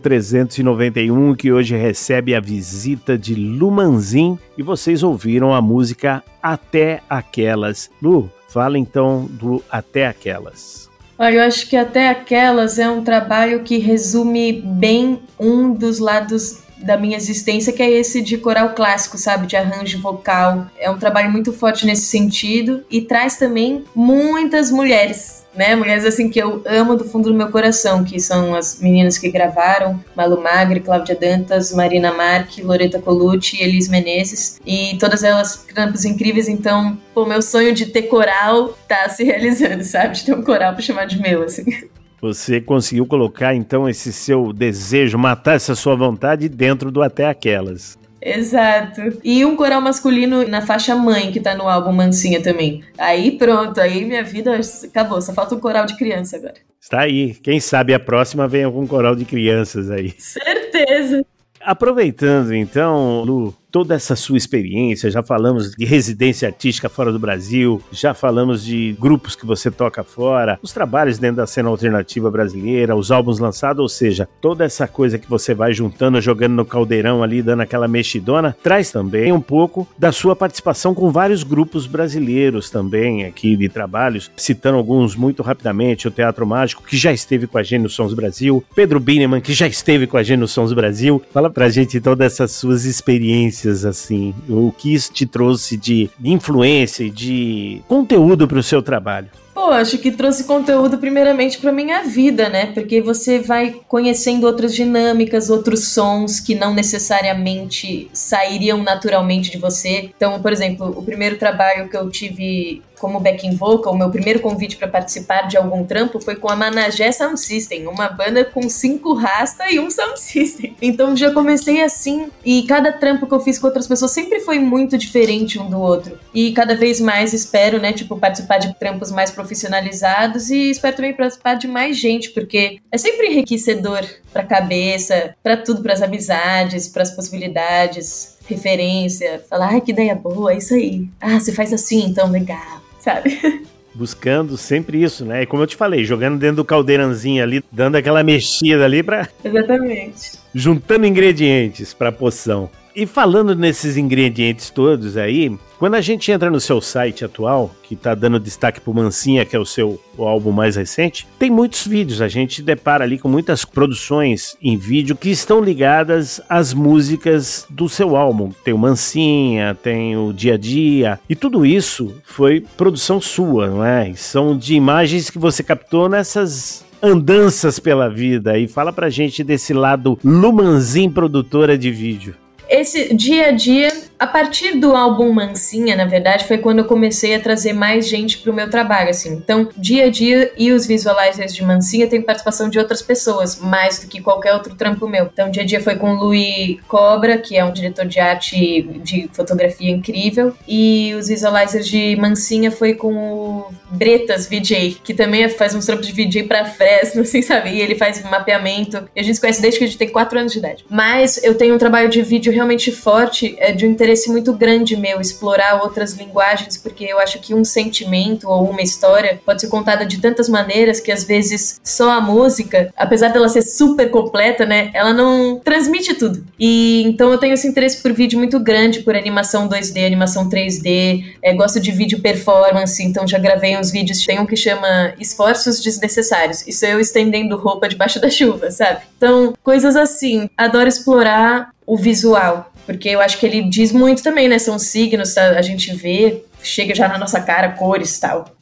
391, que hoje recebe a visita de Lu Manzin, e vocês ouviram a música Até Aquelas. Lu, fala então do Até Aquelas. Olha, eu acho que Até Aquelas é um trabalho que resume bem um dos lados da minha existência, que é esse de coral clássico, sabe, de arranjo vocal. É um trabalho muito forte nesse sentido e traz também muitas mulheres, né, mulheres assim que eu amo do fundo do meu coração, que são as meninas que gravaram, Malu Magri, Cláudia Dantas, Marina Marque, Loreta Colucci e Elis Menezes, e todas elas trampos incríveis. Então, pô, meu sonho de ter coral tá se realizando, sabe, de ter um coral pra chamar de meu, assim. Você conseguiu colocar, então, esse seu desejo, matar essa sua vontade dentro do Até Aquelas. Exato. E um coral masculino na faixa Mãe, que tá no álbum Mansinha também. Aí pronto, aí minha vida acabou, só falta um coral de criança agora. Está aí. Quem sabe a próxima vem algum coral de crianças aí. Certeza. Aproveitando, então, Lu, toda essa sua experiência, já falamos de residência artística fora do Brasil, já falamos de grupos que você toca fora, os trabalhos dentro da cena alternativa brasileira, os álbuns lançados, ou seja, toda essa coisa que você vai juntando, jogando no caldeirão ali, dando aquela mexidona, traz também um pouco da sua participação com vários grupos brasileiros também aqui de trabalhos, citando alguns muito rapidamente, o Teatro Mágico, que já esteve com a gente no Sons Brasil, Pedro Bineman, que já esteve com a gente no Sons Brasil. Fala pra gente todas essas suas experiências, assim, o que isso te trouxe de influência e de conteúdo para o seu trabalho. Pô, acho que trouxe conteúdo primeiramente pra minha vida, né? Porque você vai conhecendo outras dinâmicas, outros sons que não necessariamente sairiam naturalmente de você. Então, por exemplo, o primeiro trabalho que eu tive como backing vocal, o meu primeiro convite para participar de algum trampo foi com a Managé Sound System, uma banda com 5 rasta e um sound system. Então já comecei assim, e cada trampo que eu fiz com outras pessoas sempre foi muito diferente um do outro. E cada vez mais espero, né, tipo, participar de trampos mais profissionalizados, e espero também participar de mais gente, porque é sempre enriquecedor pra cabeça, pra tudo, pras amizades, pras possibilidades, referência, falar, ai, que ideia boa, é isso aí. Ah, você faz assim, então legal, sabe? Buscando sempre isso, né? E como eu te falei, jogando dentro do caldeirãozinho ali, dando aquela mexida ali pra... Exatamente. Juntando ingredientes pra poção. E falando nesses ingredientes todos aí, quando a gente entra no seu site atual, que tá dando destaque pro Mansinha, que é o álbum mais recente, tem muitos vídeos, a gente depara ali com muitas produções em vídeo que estão ligadas às músicas do seu álbum. Tem o Mansinha, tem o Dia a Dia, e tudo isso foi produção sua, não é? São de imagens que você captou nessas andanças pela vida. E fala pra gente desse lado Lu Manzin, produtora de vídeo. Esse Dia a Dia, a partir do álbum Mansinha, na verdade, foi quando eu comecei a trazer mais gente pro meu trabalho, assim. Então, Dia a Dia e os visualizers de Mansinha tem participação de outras pessoas, mais do que qualquer outro trampo meu. Então, Dia a Dia foi com o Luiz Cobra, que é um diretor de arte de fotografia incrível, e os visualizers de Mansinha foi com o Bretas VJ, que também faz uns trampos de VJ pra Fresno, assim, sabe? E ele faz mapeamento, e a gente se conhece desde que a gente tem 4 anos de idade. Mas eu tenho um trabalho de vídeo realmente forte, de um interesse muito grande meu, explorar outras linguagens, porque eu acho que um sentimento ou uma história pode ser contada de tantas maneiras que às vezes só a música, apesar dela ser super completa, né, ela não transmite tudo. E então eu tenho esse interesse por vídeo muito grande, por animação 2D, animação 3D, gosto de vídeo performance, então já gravei uns vídeos, tem um que chama Esforços Desnecessários, isso é eu estendendo roupa debaixo da chuva, sabe? Então, coisas assim, adoro explorar o visual, porque eu acho que ele diz muito também, né? São signos, a gente vê, chega já na nossa cara, cores e tal.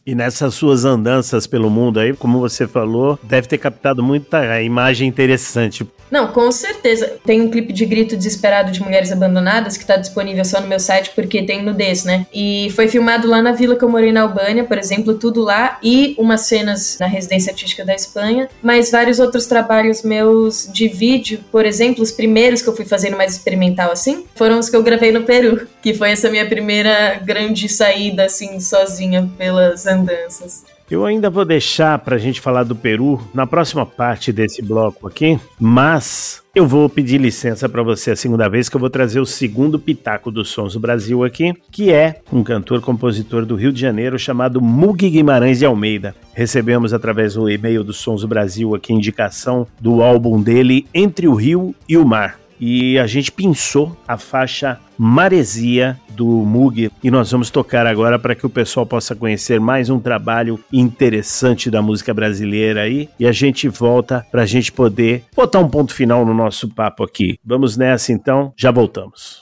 E nessas suas andanças pelo mundo aí, como você falou, deve ter captado muita imagem interessante. Não, com certeza. Tem um clipe de grito desesperado de mulheres abandonadas que tá disponível só no meu site porque tem nudez, né? E foi filmado lá na vila que eu morei na Albânia, por exemplo, tudo lá, e umas cenas na residência artística da Espanha, mas vários outros trabalhos meus de vídeo, por exemplo, os primeiros que eu fui fazendo mais experimental assim, foram os que eu gravei no Peru, que foi essa minha primeira grande saída assim, sozinha pelas andanças. Eu ainda vou deixar pra gente falar do Peru na próxima parte desse bloco aqui, mas eu vou pedir licença pra você a segunda vez que eu vou trazer o segundo pitaco dos Sons do Brasil aqui, que é um cantor-compositor do Rio de Janeiro chamado Mugi Guimarães de Almeida. Recebemos através do e-mail dos Sons do Brasil aqui a indicação do álbum dele Entre o Rio e o Mar. E a gente pensou a faixa Maresia do Mugi e nós vamos tocar agora para que o pessoal possa conhecer mais um trabalho interessante da música brasileira aí, e a gente volta para a gente poder botar um ponto final no nosso papo aqui. Vamos nessa então, já voltamos.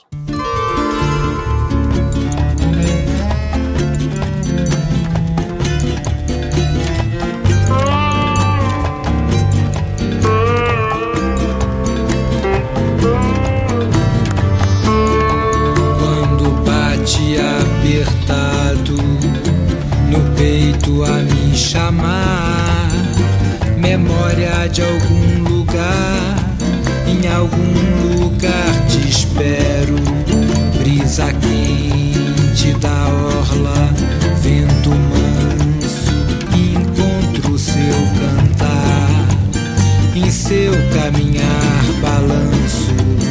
Apertado no peito a me chamar, memória de algum lugar, em algum lugar te espero, brisa quente da orla, vento manso, encontro seu cantar, em seu caminhar balanço.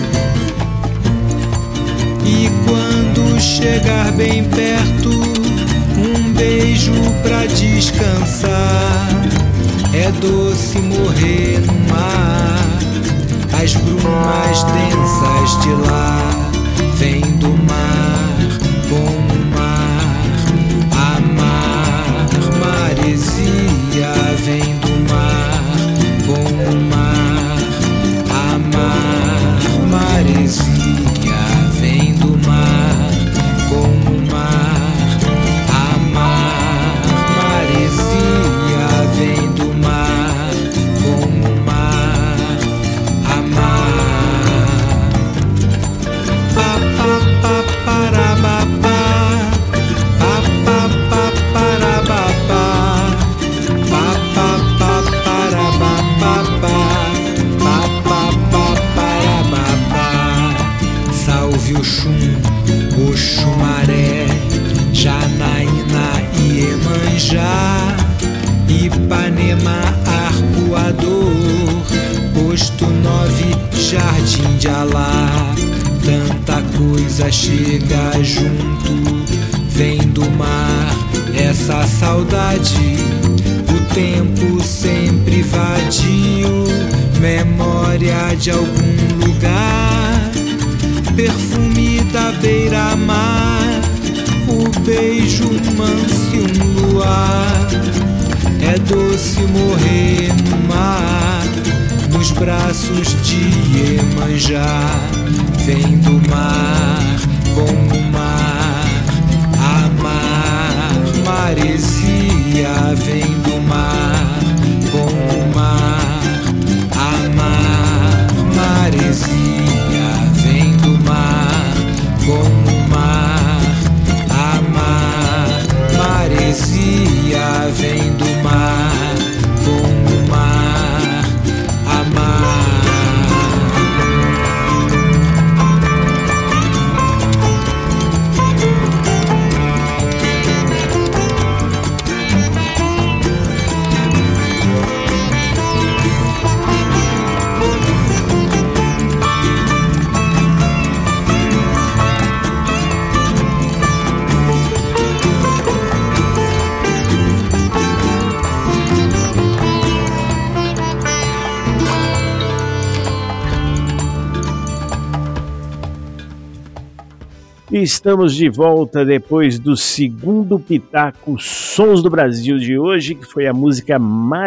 E quando chegar bem perto, um beijo pra descansar. É doce morrer no mar, as brumas densas de lá. Vem do mar, como o mar, amar, maresia. Vem do mar, como o mar, amar, maresia. Vem do mar, como o mar, amar, maresia. Vem do mar, como o mar, amar. Pa pa pa para ba pa, pa pa pa para ba pa, pa pa pa para ba pa pa, pa pa pa para ba pa. Salve Oxum, Oxumaré, Janaína e Iemanjá, Ipanema, Arpoador, Posto 9, Jardim de Alá. Tanta coisa chega junto, vem do mar essa saudade. O tempo sempre vadio, memória de algum lugar, perfume da beira-mar, o beijo manso e um luar. É doce morrer no mar, nos braços de Iemanjá. Vem do mar, como o mar, amar, maresia. Vem do mar, como o mar, amar, maresia. Vem do mar, como o mar, amar, maresia. Vem do mar, como o mar, amar. E estamos de volta depois do segundo Pitaco Sons do Brasil de hoje, que foi a música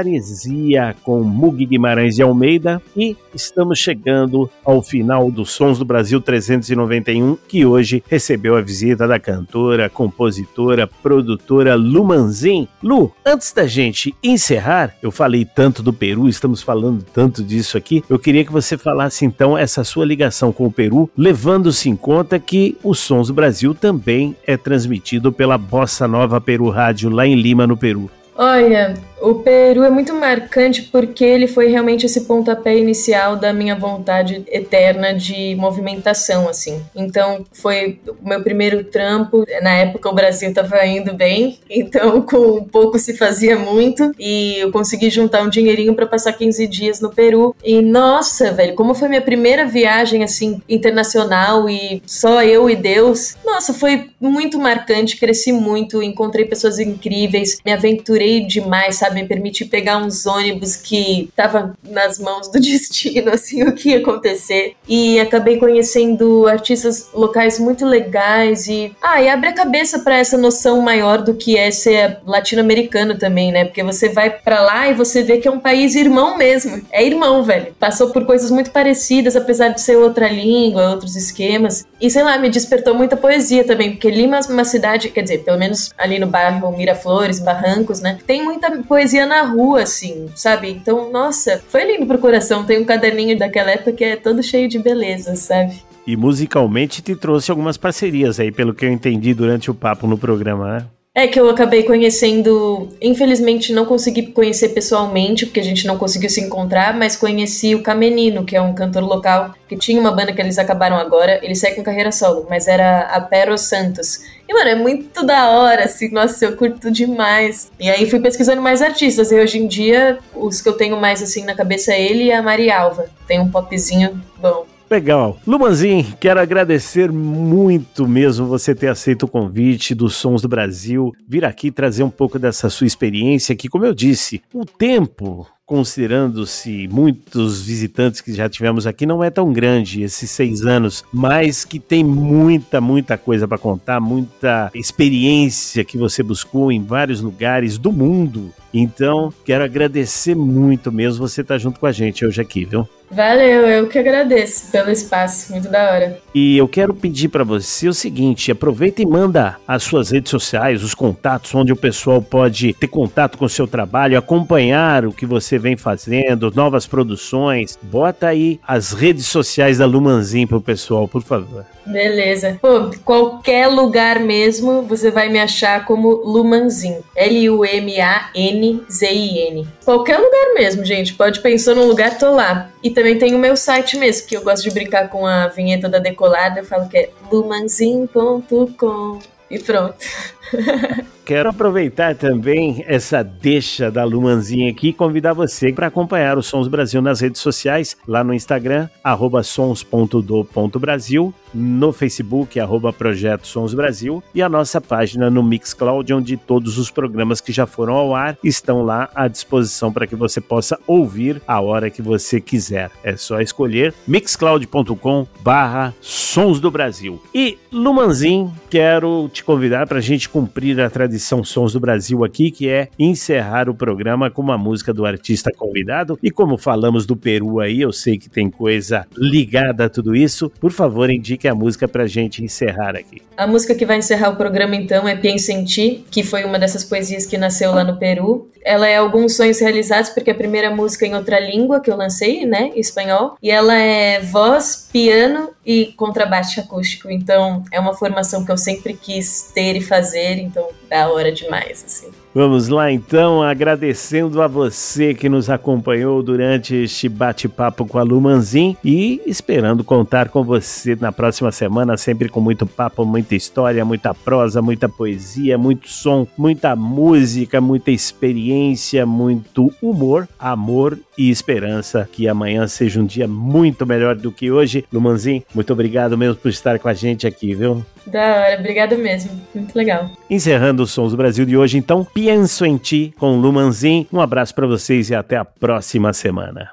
Maresia com Mugi Guimarães de Almeida. E estamos chegando ao final do Sons do Brasil 391, que hoje recebeu a visita da cantora, compositora, produtora Lu Manzin. Lu, antes da gente encerrar, eu falei tanto do Peru, estamos falando tanto disso aqui, eu queria que você falasse então essa sua ligação com o Peru, levando-se em conta que o Sons do Brasil também é transmitido pela Bossa Nova Peru Rádio lá em Lima, no Peru. Olha, o Peru é muito marcante porque ele foi realmente esse pontapé inicial da minha vontade eterna de movimentação, assim. Então, foi o meu primeiro trampo. Na época, o Brasil estava indo bem, então com pouco se fazia muito. E eu consegui juntar um dinheirinho para passar 15 dias no Peru. E, nossa, velho, como foi minha primeira viagem, assim, internacional e só eu e Deus. Nossa, foi muito marcante, cresci muito, encontrei pessoas incríveis, me aventurei demais, sabe? Me permitir pegar uns ônibus que estavam nas mãos do destino, assim, o que ia acontecer. E acabei conhecendo artistas locais muito legais e abre a cabeça para essa noção maior do que é ser latino-americano também, né? Porque você vai pra lá e você vê que é um país irmão mesmo. É irmão, velho. Passou por coisas muito parecidas, apesar de ser outra língua, outros esquemas. E, sei lá, me despertou muita poesia também, porque Lima é uma cidade, quer dizer, pelo menos ali no bairro Miraflores, Barrancos, né? Tem muita poesia na rua, assim, sabe? Então, nossa, foi lindo pro coração. Tem um caderninho daquela época que é todo cheio de beleza, sabe? E musicalmente te trouxe algumas parcerias aí, pelo que eu entendi durante o papo no programa, né? É que eu acabei conhecendo, infelizmente não consegui conhecer pessoalmente, porque a gente não conseguiu se encontrar, mas conheci o Camenino, que é um cantor local, que tinha uma banda que eles acabaram agora, ele segue com carreira solo, mas era a Pero Santos. E, mano, é muito da hora, assim, nossa, eu curto demais. E aí fui pesquisando mais artistas, e hoje em dia, os que eu tenho mais, assim, na cabeça é ele e a Mari Alva. Tem um popzinho bom. Legal. Lu Manzin, quero agradecer muito mesmo você ter aceito o convite dos Sons do Brasil, vir aqui trazer um pouco dessa sua experiência, que, como eu disse, o tempo, considerando-se muitos visitantes que já tivemos aqui, não é tão grande, esses 6 anos, mas que tem muita coisa para contar, muita experiência que você buscou em vários lugares do mundo. Então, quero agradecer muito mesmo você estar junto com a gente hoje aqui, viu? Valeu, eu que agradeço pelo espaço, muito da hora. E eu quero pedir para você o seguinte, aproveita e manda as suas redes sociais, os contatos, onde o pessoal pode ter contato com o seu trabalho, acompanhar o que você vem fazendo, novas produções. Bota aí as redes sociais da Lu Manzin pro pessoal, por favor. Beleza. Pô, qualquer lugar mesmo, você vai me achar como Lu Manzin. Lumanzin. Qualquer lugar mesmo, gente. Pode pensar num lugar, tô lá. E também tem o meu site mesmo, que eu gosto de brincar com a vinheta da Decolada. Eu falo que é lumanzin.com. E pronto. Quero aproveitar também essa deixa da Lu Manzin aqui e convidar você para acompanhar o Sons Brasil nas redes sociais, lá no Instagram, @sons.do.brasil, no Facebook, @Projeto Sons Brasil, e a nossa página no Mixcloud, onde todos os programas que já foram ao ar estão lá à disposição para que você possa ouvir a hora que você quiser. É só escolher mixcloud.com/Sons do Brasil. E, Lu Manzin, quero te convidar para a gente cumprir a tradição Sons do Brasil aqui, que é encerrar o programa com uma música do artista convidado. E como falamos do Peru aí, eu sei que tem coisa ligada a tudo isso, por favor, indique a música pra gente encerrar aqui. A música que vai encerrar o programa, então, é Pienso em Ti, que foi uma dessas poesias que nasceu lá no Peru. Ela é Alguns Sonhos Realizados, porque é a primeira música em outra língua que eu lancei, né, em espanhol. E ela é voz, piano e contrabaixo acústico. Então, é uma formação que eu sempre quis ter e fazer, então da hora demais, assim. Vamos lá então, agradecendo a você que nos acompanhou durante este bate-papo com a Lu Manzin e esperando contar com você na próxima semana, sempre com muito papo, muita história, muita prosa, muita poesia, muito som, muita música, muita experiência, muito humor, amor e esperança. Que amanhã seja um dia muito melhor do que hoje. Lu Manzin, muito obrigado mesmo por estar com a gente aqui, viu? Da hora, obrigado mesmo, muito legal. Encerrando os Sons do Brasil de hoje, então, Pienso em Ti com Lu Manzin. Um abraço para vocês e até a próxima semana.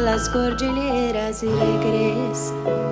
las cordilleras y regreso.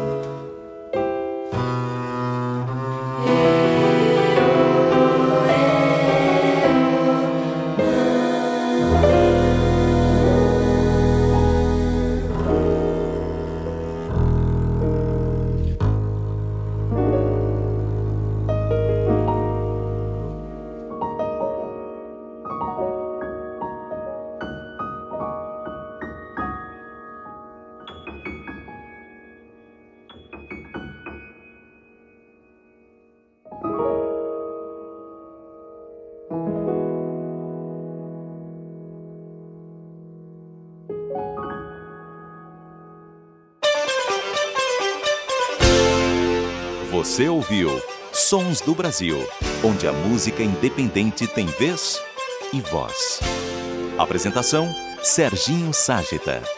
Você ouviu Sons do Brasil, onde a música independente tem vez e voz. Apresentação: Serginho Ságita.